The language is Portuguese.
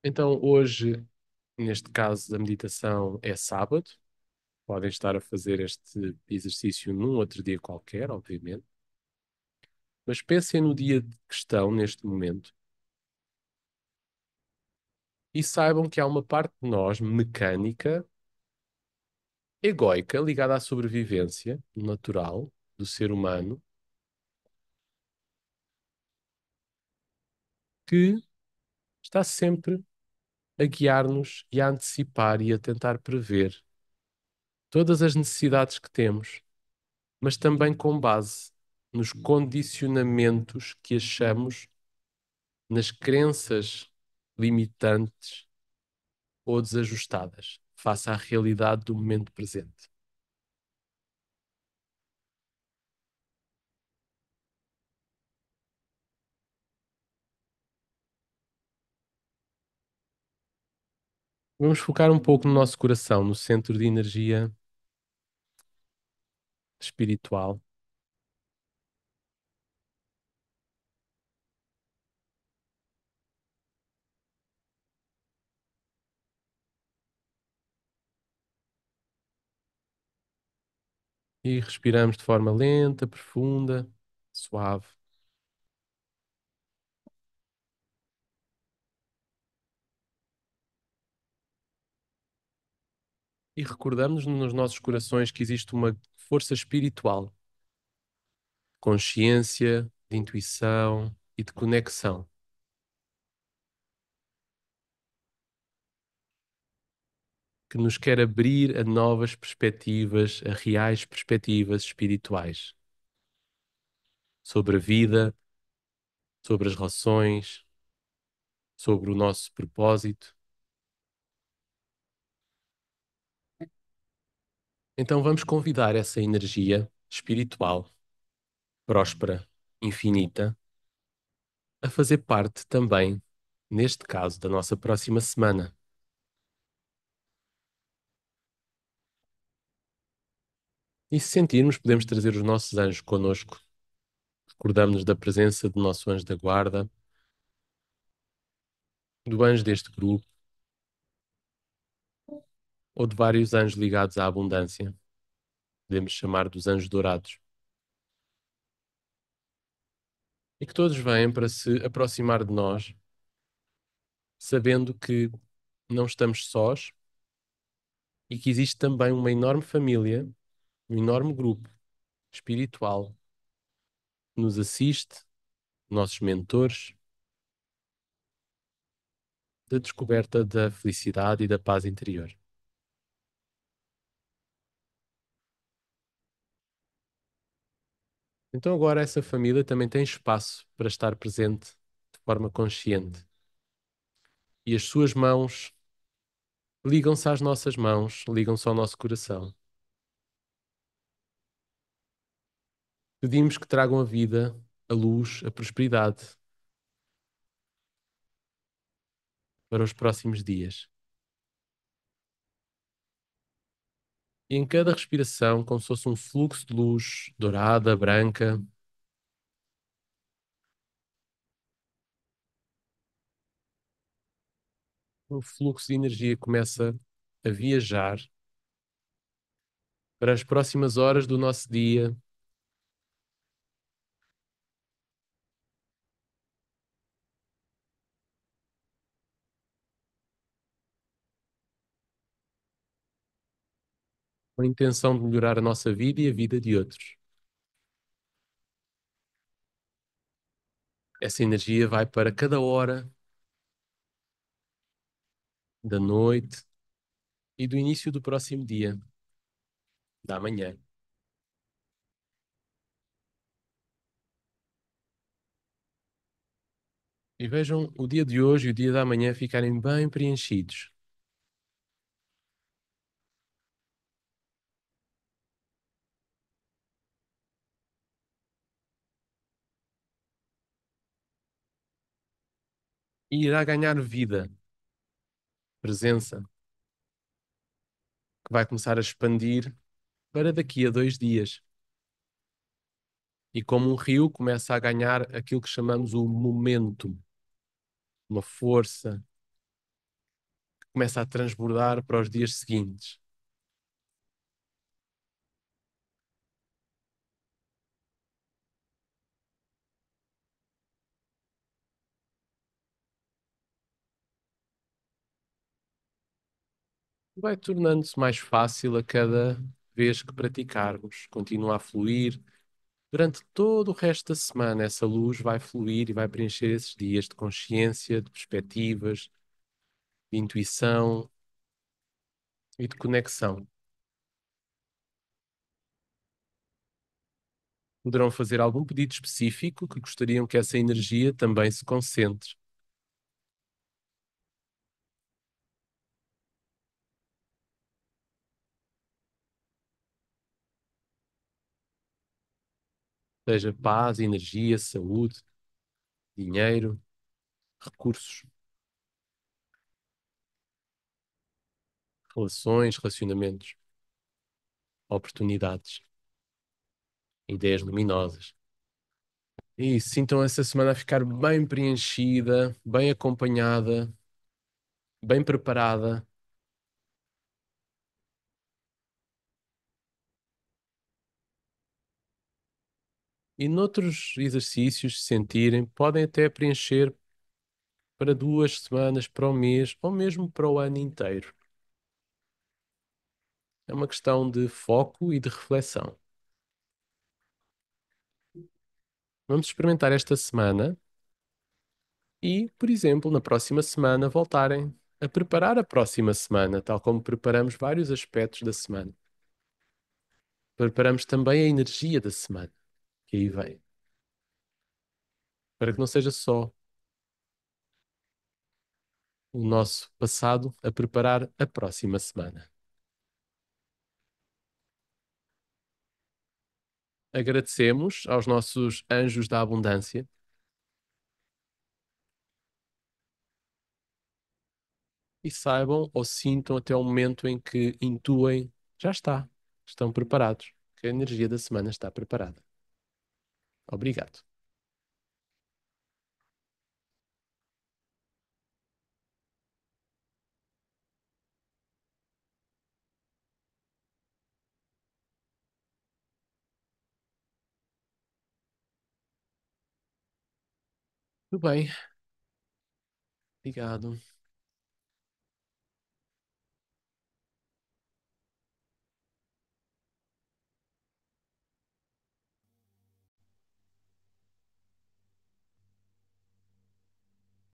Então, hoje, neste caso da meditação, é sábado. Podem estar a fazer este exercício num outro dia qualquer, obviamente. Mas pensem no dia que estão neste momento e saibam que há uma parte de nós, mecânica, egóica, ligada à sobrevivência natural do ser humano, que está sempre a guiar-nos e a antecipar e a tentar prever todas as necessidades que temos, mas também com base nos condicionamentos que achamos, nas crenças limitantes ou desajustadas face à realidade do momento presente. Vamos focar um pouco no nosso coração, no centro de energia espiritual, e respiramos de forma lenta, profunda, suave. E recordamos nos nossos corações que existe uma força espiritual, consciência, de intuição e de conexão, que nos quer abrir a novas perspectivas, a reais perspectivas espirituais sobre a vida, sobre as relações, sobre o nosso propósito. Então vamos convidar essa energia espiritual, próspera, infinita, a fazer parte também, neste caso, da nossa próxima semana. E se sentirmos, podemos trazer os nossos anjos connosco. Recordamos-nos da presença do nosso anjo da guarda, do anjo deste grupo, ou de vários anjos ligados à abundância. Podemos chamar dos anjos dourados. E que todos vêm para se aproximar de nós, sabendo que não estamos sós e que existe também uma enorme família, um enorme grupo espiritual que nos assiste, nossos mentores, da descoberta da felicidade e da paz interior. Então agora essa família também tem espaço para estar presente de forma consciente. E as suas mãos ligam-se às nossas mãos, ligam-se ao nosso coração. Pedimos que tragam a vida, a luz, a prosperidade para os próximos dias. E em cada respiração, como se fosse um fluxo de luz dourada, branca, um fluxo de energia começa a viajar para as próximas horas do nosso dia, com a intenção de melhorar a nossa vida e a vida de outros. Essa energia vai para cada hora da noite e do início do próximo dia, da manhã. E vejam o dia de hoje e o dia da manhã ficarem bem preenchidos. E irá ganhar vida, presença, que vai começar a expandir para daqui a 2 dias. E como um rio começa a ganhar aquilo que chamamos o momentum, uma força, começa a transbordar para os dias seguintes. Vai tornando-se mais fácil a cada vez que praticarmos. Continua a fluir. Durante todo o resto da semana, essa luz vai fluir e vai preencher esses dias de consciência, de perspectivas, de intuição e de conexão. Poderão fazer algum pedido específico que gostariam que essa energia também se concentre, seja paz, energia, saúde, dinheiro, recursos, relações, relacionamentos, oportunidades, ideias luminosas. E sintam essa semana a ficar bem preenchida, bem acompanhada, bem preparada. E noutros exercícios, se sentirem, podem até preencher para 2 semanas, para o mês ou mesmo para o ano inteiro. É uma questão de foco e de reflexão. Vamos experimentar esta semana e, por exemplo, na próxima semana, voltarem a preparar a próxima semana, tal como preparamos vários aspectos da semana. Preparamos também a energia da semana que aí vem, para que não seja só o nosso passado a preparar a próxima semana. Agradecemos aos nossos anjos da abundância e saibam ou sintam até o momento em que intuem, já está, estão preparados, que a energia da semana está preparada. Obrigado. Tudo bem, obrigado.